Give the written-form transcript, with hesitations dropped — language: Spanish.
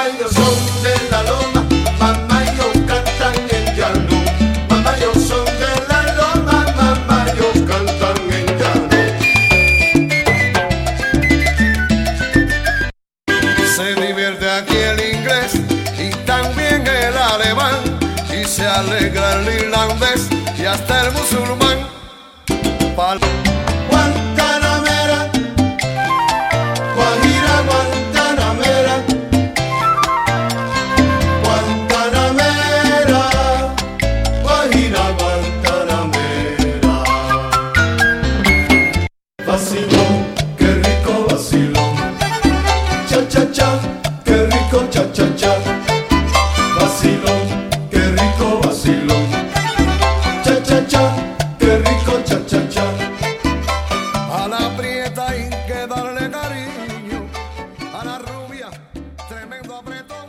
Mamayo son de la loma, mamayo cantan en llano. Mamayo son de la loma, mamayo cantan en llano. Se divierte aquí el inglés y también el alemán, y se alegra el irlandés y hasta el musulmán. Guantanamera, Guajira, Guantanamera, Guantanamera, Guajira, Guantanamera. Vacilón, qué rico vacilón. Cha cha cha, qué rico cha cha cha. Vacilón, qué rico vacilón. Cha cha cha, qué rico cha cha cha. A la prieta hay que darle cariño, a la rubia tremendo apretón.